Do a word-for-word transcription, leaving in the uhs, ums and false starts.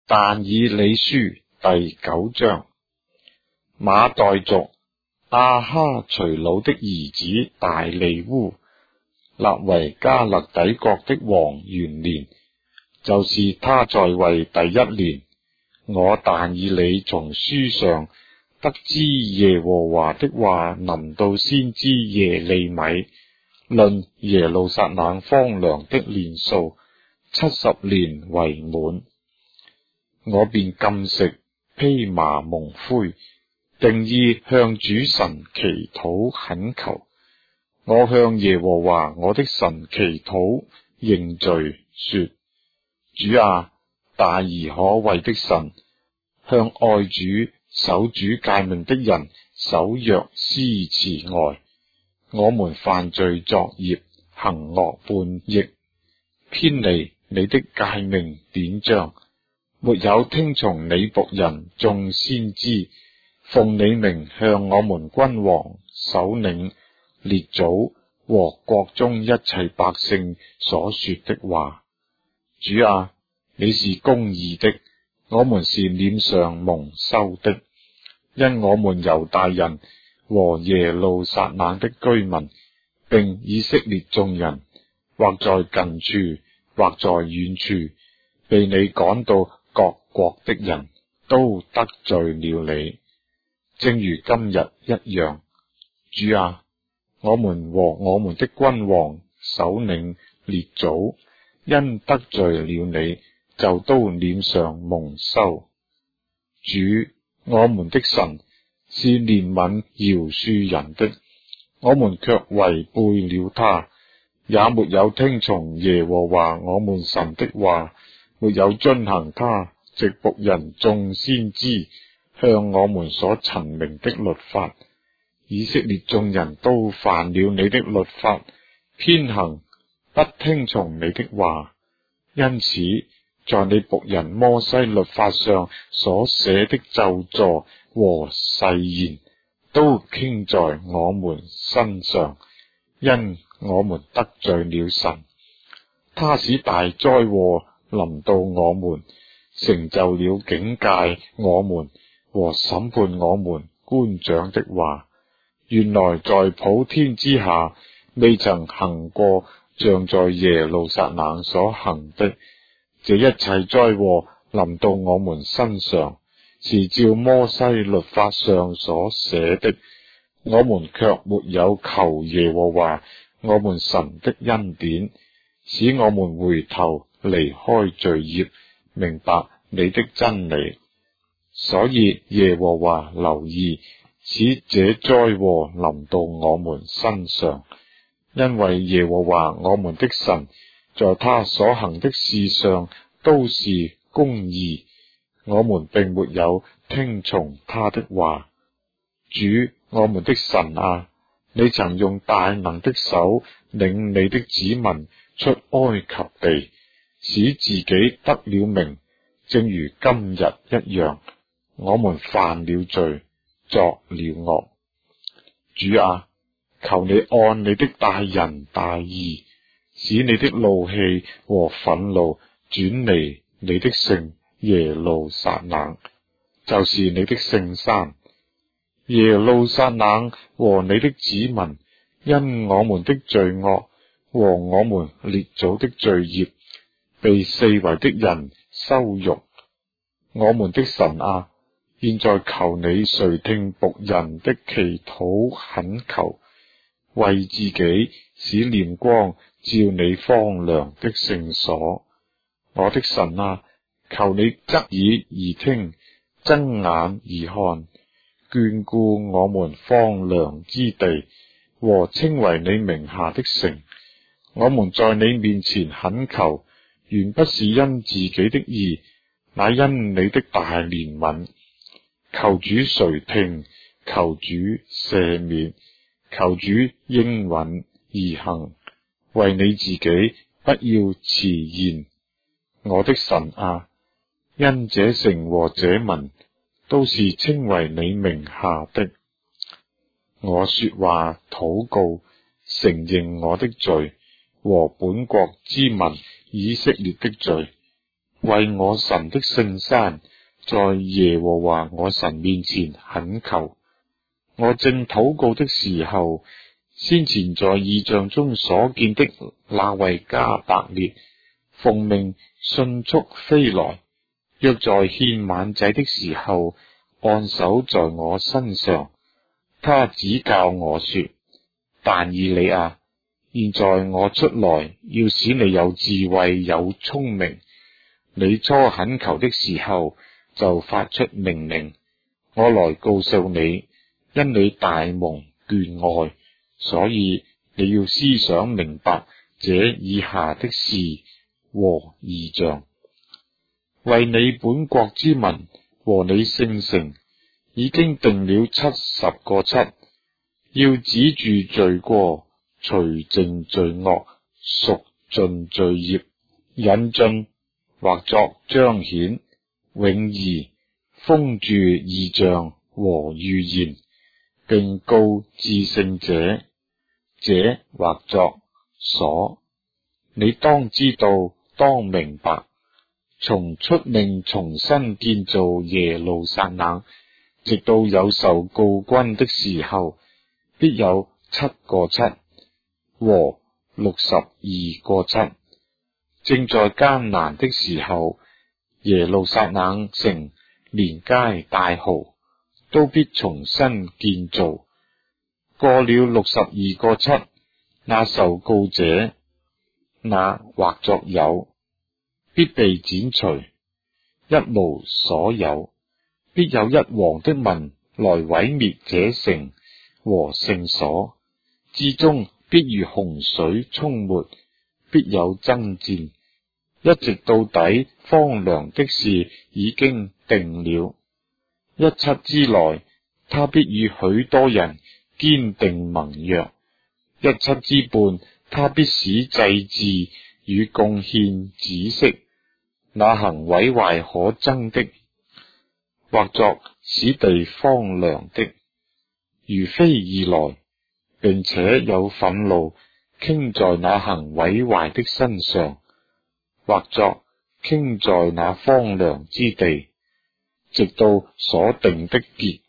但以理書第九章。馬代族亞哈隨魯的兒子大利烏立為迦勒底國的王元年，就是他在位第一年，我但以理從書上得知耶和華的話臨到先知耶利米，論耶路撒冷荒涼的年數七十年為滿。我便禁食，披麻蒙灰，定意向主神祈禱懇求。我向耶和華我的神祈禱認罪，說：主啊，大而可畏的神，向愛主守主誡命的人守約施慈愛。我們犯罪作孽，行惡叛逆，偏離你的誡命典章，沒有聽從你僕人眾先知奉你名向我們君王、首領、列祖和國中一切百姓所說的話。主啊，你是公義的，我們是臉上蒙羞的，因我們猶大人和耶路撒冷的居民，並以色列眾人，或在近處，或在遠處，被你趕到各國的人，都得罪了你，正如今日一樣。主啊，我們和我們的君王、首領、列祖，因得罪了你，就都臉上蒙羞。主，我們的神是憐憫饒恕人的，我們卻違背了他，也沒有聽從耶和華我們神的話，沒有遵行他藉僕人眾先知向我們所陳明的律法。以色列眾人都犯了你的律法，偏行，不聽從你的話，因此在你僕人摩西律法上所寫的咒詛和誓言都傾在我們身上，因我們得罪了神。他使大災禍臨到我們，成就了警戒我們和審判我們官長的話。原來在普天之下，未曾行過像在耶路撒冷所行的。這一切災禍臨到我們身上，是照摩西律法上所寫的，我們卻沒有求耶和華我們神的恩典，使我們回頭離開罪孽，明白你的真理。所以耶和華留意，使這災禍臨到我們身上，因為耶和華我們的神在他所行的事上都是公義，我們並沒有聽從他的話。主，我們的神啊，你曾用大能的手領你的子民出埃及地，使自己得了名，正如今日一樣。我們犯了罪，作了惡。主啊，求你按你的大仁大義，使你的怒氣和憤怒轉離你的聖耶路撒冷，就是你的聖山。耶路撒冷和你的子民，因我們的罪惡和我們列祖的罪孽，被四圍的人羞辱。我們的神啊，現在求你垂聽僕人的祈禱懇求，為自己使臉光照你荒涼的聖所。我的神啊，求你側耳而聽，睜眼而看，眷顧我們荒涼之地和稱為你名下的城。我們在你面前懇求，原不是因自己的義，乃因你的大憐憫。求主垂聽，求主赦免，求主應允而行，為你自己不要遲延。我的神啊，因這城和這民都是稱為你名下的，我說話禱告，承認我的罪和本國之民以色列的罪。 為我神的聖山，在耶和華我神面前懇求。我正禱告的時候，先前在異象中所見的那位加百列，奉命迅速飛來，約在獻晚祭的時候，按手在我身上。他指教我說：但以理啊，現在我出來，要使你有智慧有聰明。你初懇求的時候，就發出命令，我來告訴你，因你大蒙眷愛，所以你要思想明白這以下的事和異象。為你本國之民和你聖城，已經定了七十個七，要止住罪過，除淨罪惡，贖盡罪孽，引進或作彰顯、永義、封住異象和預言，並告至聖者，這或作所。你當知道，當明白，從出命重新建造耶路撒冷，直到有受膏君的時候，必有七個七和六十二個七。正在艱難的時候，耶路撒冷城連街帶濠都必重新建造。過了六十二個七，那受膏者，那或作有，必被剪除，一無所有。必有一王的民來毀滅這城和聖所，至終必如洪水沖沒，必有爭戰，一直到底。荒涼的事已經定了，一七之內，他必與許多人堅定盟約；一七之半，他必使祭祀與貢獻止息。那行毀壞可憎的，或作使地荒涼的，如非而來，並且有憤怒傾在那行毀壞的身上，或作傾在那荒涼之地，直到所定的結